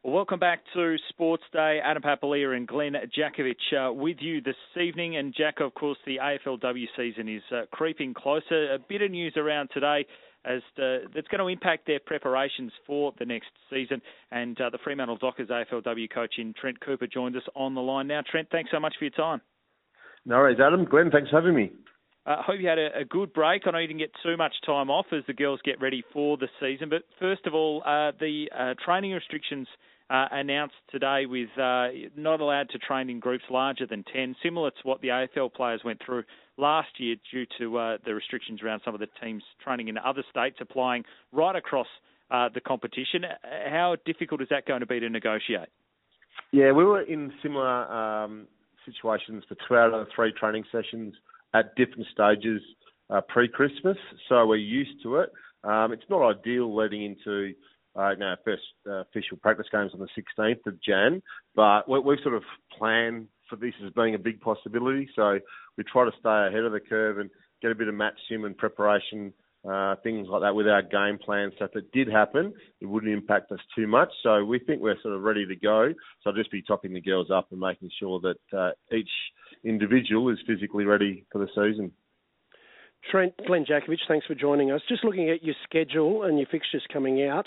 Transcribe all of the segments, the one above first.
Well, welcome back to Sports Day. Adam Papalia and Glenn Jakovic with you this evening. And Jack, of course, the AFLW season is creeping closer. A bit of news around today as that's going to impact their preparations for the next season. And the Fremantle Dockers AFLW coach in Trent Cooper joins us on the line now. Trent, thanks so much for your time. No worries, Adam. Glenn, thanks for having me. I hope you had a good break. I know you didn't get too much time off as the girls get ready for the season. But first of all, the training restrictions announced today with not allowed to train in groups larger than 10, similar to what the AFL players went through last year due to the restrictions around some of the teams training in other states applying right across the competition. How difficult is that going to be to negotiate? Yeah, we were in similar situations for 2 out of the 3 training sessions at different stages pre-Christmas, so we're used to it. It's not ideal leading into first official practice games on the 16th of Jan, but we've sort of planned for this as being a big possibility, so we try to stay ahead of the curve and get a bit of match sim and preparation, things like that with our game plan, so if it did happen, it wouldn't impact us too much, so we think we're sort of ready to go, so I'll just be topping the girls up and making sure that each individual is physically ready for the season. Trent, Glenn Jakovic, thanks for joining us. Just looking at your schedule and your fixtures coming out,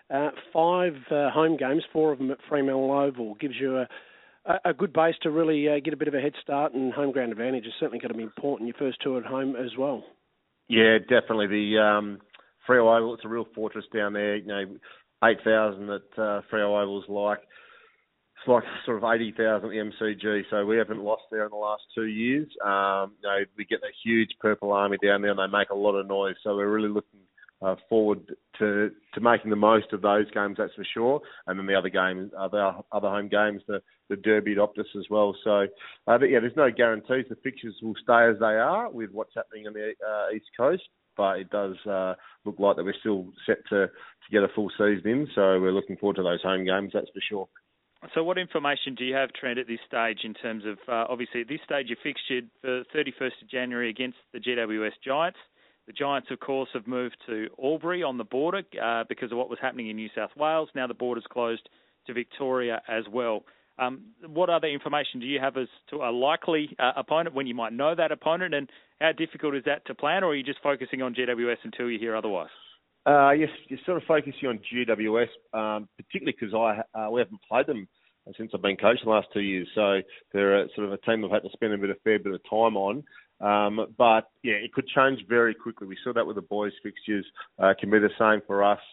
5 home games, 4 of them at Fremantle Oval, gives you a good base to really get a bit of a head start, and home ground advantage is certainly going to be important, your first 2 at home as well. Yeah, definitely. The Freo Oval, it's a real fortress down there. 8,000 at Freo Oval's it's like sort of 80,000 at the MCG, so we haven't lost there in the last 2 years. We get a huge Purple Army down there, and they make a lot of noise, so we're really looking forward to making the most of those games, that's for sure. And then the other games, the other home games, the Derby at Optus as well. So, but yeah, there's no guarantees. The fixtures will stay as they are with what's happening on the East Coast, but it does look like that we're still set to get a full season in. So we're looking forward to those home games, that's for sure. So what information do you have, Trent, at this stage in terms of, obviously at this stage you're fixtured for 31st of January against the GWS Giants. The Giants, of course, have moved to Albury on the border because of what was happening in New South Wales. Now the border's closed to Victoria as well. What other information do you have as to a likely opponent, when you might know that opponent, and how difficult is that to plan, or are you just focusing on GWS until you hear otherwise? Yes, you're sort of focusing on GWS, particularly because we haven't played them since I've been coaching the last 2 years. So they're sort of a team I've had to spend a fair bit of time on. But yeah, it could change very quickly. We saw that with the boys' fixtures. Can be the same for us.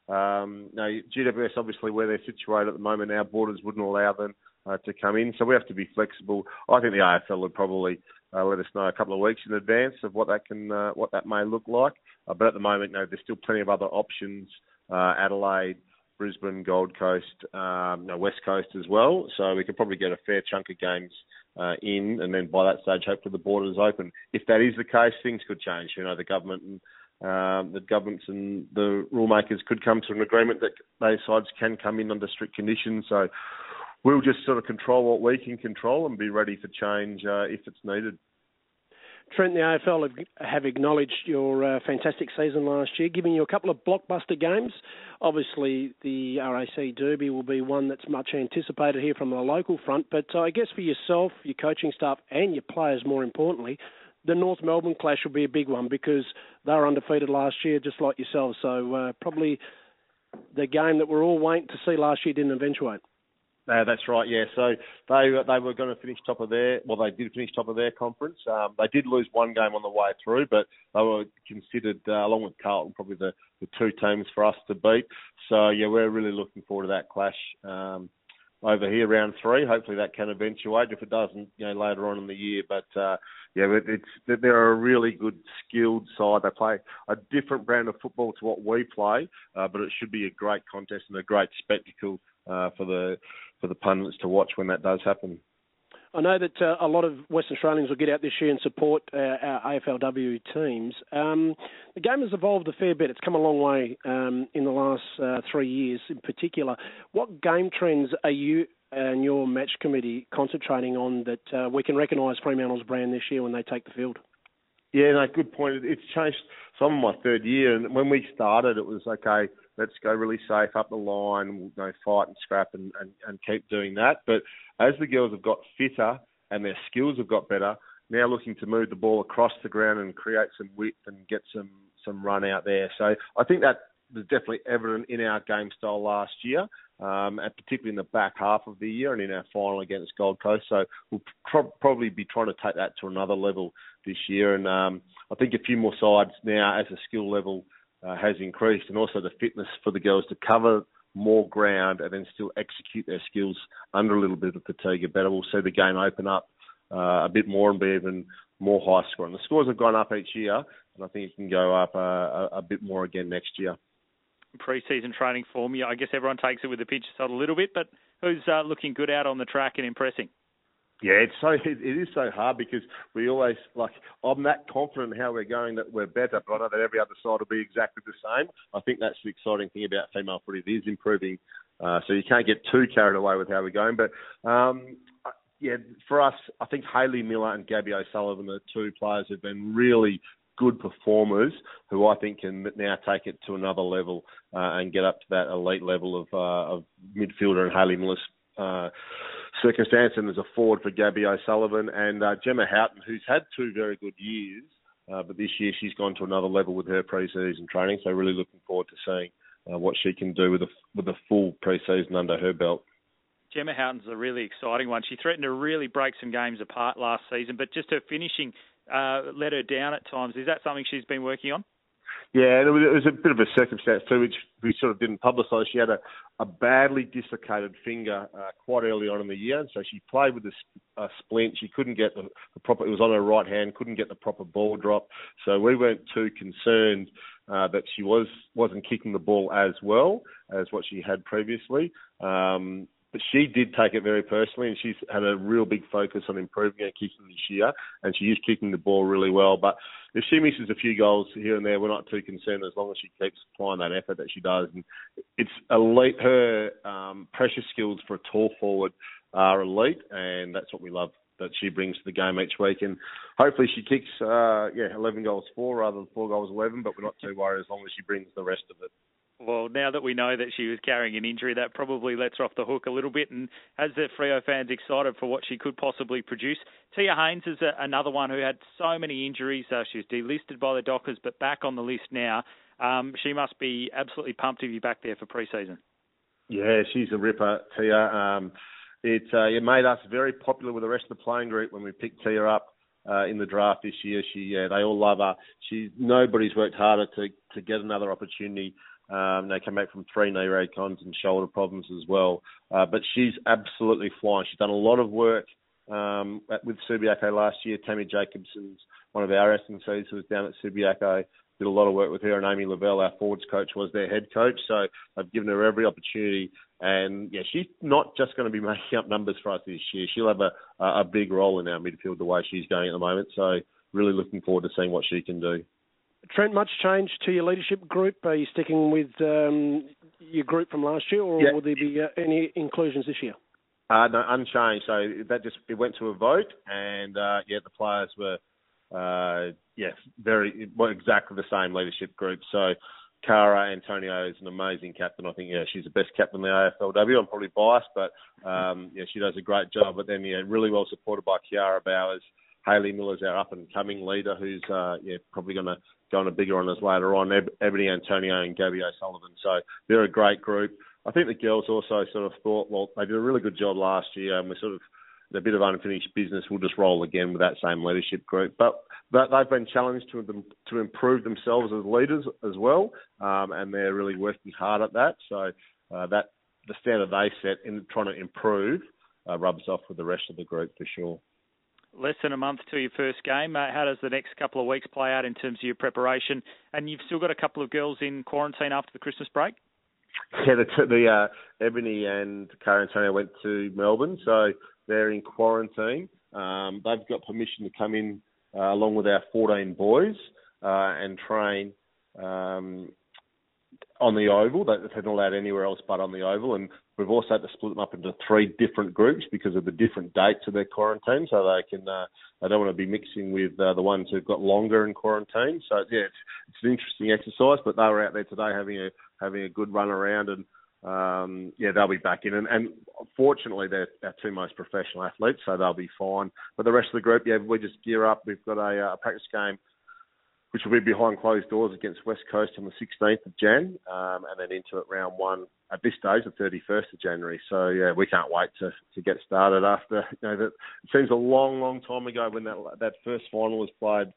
GWS, obviously, where they're situated at the moment, our borders wouldn't allow them to come in. So we have to be flexible. I think the AFL would probably let us know a couple of weeks in advance of what that may look like. But at the moment, there's still plenty of other options. Adelaide, Brisbane, Gold Coast, West Coast as well. So we could probably get a fair chunk of games in, and then by that stage, hopefully the borders open. If that is the case, things could change. The government and the governments and the rule makers could come to an agreement that those sides can come in under strict conditions. So we'll just sort of control what we can control and be ready for change if it's needed. Trent, the AFL have acknowledged your fantastic season last year, giving you a couple of blockbuster games. Obviously, the RAC Derby will be one that's much anticipated here from the local front. But I guess for yourself, your coaching staff and your players, more importantly, the North Melbourne clash will be a big one because they were undefeated last year, just like yourselves. So probably the game that we're all waiting to see last year didn't eventuate. That's right, yeah. So they were going to finish top of they did finish top of their conference. They did lose one game on the way through, but they were considered, along with Carlton, probably the 2 teams for us to beat. So, yeah, we're really looking forward to that clash over here, round 3. Hopefully that can eventuate. If it doesn't, later on in the year. But, they're a really good, skilled side. They play a different brand of football to what we play, but it should be a great contest and a great spectacle for the pundits to watch when that does happen. I know that a lot of Western Australians will get out this year and support our AFLW teams. The game has evolved a fair bit. It's come a long way in the last 3 years in particular. What game trends are you and your match committee concentrating on that we can recognise Fremantle's brand this year when they take the field? Yeah, no, good point. It's changed. So I'm in my 3rd year, and when we started, it was okay. let's go really safe up the line, we'll fight and scrap and keep doing that. But as the girls have got fitter and their skills have got better, now looking to move the ball across the ground and create some width and get some run out there. So I think that was definitely evident in our game style last year, and particularly in the back half of the year and in our final against Gold Coast. So we'll probably be trying to take that to another level this year. And I think a few more sides now as the skill level has increased, and also the fitness for the girls to cover more ground and then still execute their skills under a little bit of fatigue are better. We'll see the game open up a bit more and be even more high scoring. The scores have gone up each year, and I think it can go up a bit more again next year. Pre-season training form, I guess everyone takes it with a pinch of salt a little bit, but who's looking good out on the track and impressing? Yeah, it is so hard because we always, I'm that confident in how we're going that we're better, but I know that every other side will be exactly the same. I think that's the exciting thing about female footy. It is improving, so you can't get too carried away with how we're going. But, for us, I think Hayley Miller and Gabby O'Sullivan are two players who've been really good performers who I think can now take it to another level and get up to that elite level of midfielder and Hayley Miller's circumstance, and as a forward for Gabby O'Sullivan and Gemma Houghton, who's had two very good years, but this year she's gone to another level with her pre-season training. So really looking forward to seeing what she can do with a full pre-season under her belt. Gemma Houghton's a really exciting one. She threatened to really break some games apart last season, but just her finishing let her down at times. Is that something she's been working on? Yeah, and it was a bit of a circumstance too, which we sort of didn't publicise. She had a badly dislocated finger quite early on in the year, and so she played with a splint. She couldn't get the proper. It was on her right hand. Couldn't get the proper ball drop. So we weren't too concerned that she wasn't kicking the ball as well as what she had previously. But she did take it very personally, and she's had a real big focus on improving her kicking this year, and she is kicking the ball really well. But if she misses a few goals here and there, we're not too concerned as long as she keeps applying that effort that she does. And it's elite. Her pressure skills for a tall forward are elite, and that's what we love that she brings to the game each week. And hopefully she kicks 11 goals 4 rather than 4 goals 11, but we're not too worried as long as she brings the rest of it. Well, now that we know that she was carrying an injury, that probably lets her off the hook a little bit and has the Freo fans excited for what she could possibly produce. Tia Haynes is another one who had so many injuries. She was delisted by the Dockers, but back on the list now. She must be absolutely pumped to be back there for pre-season. Yeah, she's a ripper, Tia. It made us very popular with the rest of the playing group when we picked Tia up in the draft this year. They all love her. Nobody's worked harder to get another opportunity. They came back from 3 knee recons and shoulder problems as well. But she's absolutely flying. She's done a lot of work with Subiaco last year. Tammy Jacobson's one of our S&Cs who was down at Subiaco. Did a lot of work with her, and Amy Lavelle, our forwards coach, was their head coach. So they've given her every opportunity. And yeah, she's not just going to be making up numbers for us this year. She'll have a big role in our midfield the way she's going at the moment. So really looking forward to seeing what she can do. Trent, much change to your leadership group? Are you sticking with your group from last year, or will there be any inclusions this year? No, unchanged. So it went to a vote, and the players were exactly the same leadership group. So Cara Antonio is an amazing captain. I think she's the best captain in the AFLW. I'm probably biased, but she does a great job. But then really well supported by Kiara Bowers. Hayley Miller's our up-and-coming leader who's probably going to go on a bigger on us later on. Ebony Antonio and Gabby O'Sullivan. So they're a great group. I think the girls also sort of thought, well, they did a really good job last year, and we're sort of a bit of unfinished business. We'll just roll again with that same leadership group. But they've been challenged to improve themselves as leaders as well, and they're really working hard at that. So that the standard they set in trying to improve rubs off with the rest of the group for sure. Less than a month to your first game. How does the next couple of weeks play out in terms of your preparation? And you've still got a couple of girls in quarantine after the Christmas break? Yeah, the Ebony and Cara Antonio went to Melbourne, so they're in quarantine. They've got permission to come in along with our 14 boys and train on the Oval. They're not allowed anywhere else but on the Oval. And we've also had to split them up into 3 different groups because of the different dates of their quarantine. So they don't want to be mixing with the ones who've got longer in quarantine. So yeah, it's an interesting exercise. But they were out there today having a good run around, and they'll be back in. And fortunately, they're our 2 most professional athletes, so they'll be fine. But the rest of the group, we just gear up. We've got a practice game, which will be behind closed doors against West Coast on the 16th of Jan, and then into it round 1 at this stage, the 31st of January. So yeah, we can't wait to get started after. It seems a long, long time ago when that first final was played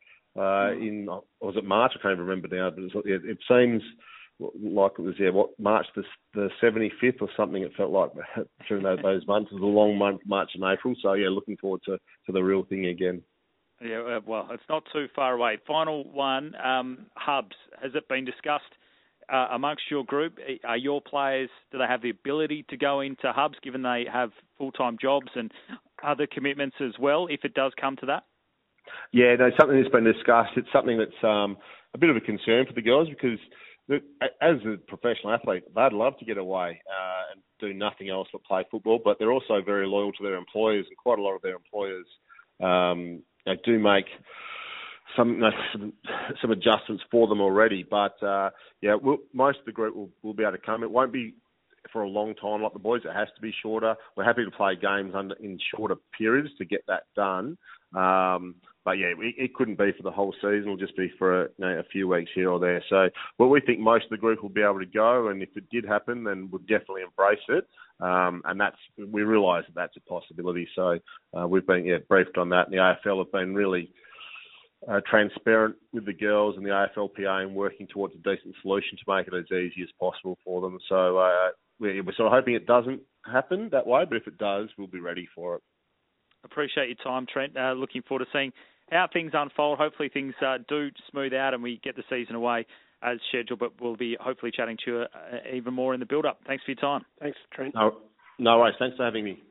was it March? I can't even remember now, but it seems like it was March the 75th or something. It felt like during those months. It was a long month, March and April. So yeah, looking forward to the real thing again. Yeah, well, it's not too far away. Final one, hubs. Has it been discussed amongst your group? Are your players, do they have the ability to go into hubs given they have full-time jobs and other commitments as well, if it does come to that? Yeah, no, something that's been discussed. It's something that's a bit of a concern for the girls because as a professional athlete, they'd love to get away and do nothing else but play football, but they're also very loyal to their employers, and quite a lot of their employers they do make some adjustments for them already. But most of the group will be able to come. It won't be for a long time like the boys. It has to be shorter. We're happy to play games in shorter periods to get that done. But yeah, it couldn't be for the whole season. It'll just be for a few weeks here or there. So we think most of the group will be able to go, and if it did happen, then we'll definitely embrace it. And we realise that that's a possibility. So we've been briefed on that. And the AFL have been really transparent with the girls and the AFLPA and working towards a decent solution to make it as easy as possible for them. So we're sort of hoping it doesn't happen that way, but if it does, we'll be ready for it. Appreciate your time, Trent. Looking forward to seeing how things unfold. Hopefully things do smooth out and we get the season away as scheduled, but we'll be hopefully chatting to you even more in the build-up. Thanks for your time. Thanks, Trent. No worries. Thanks for having me.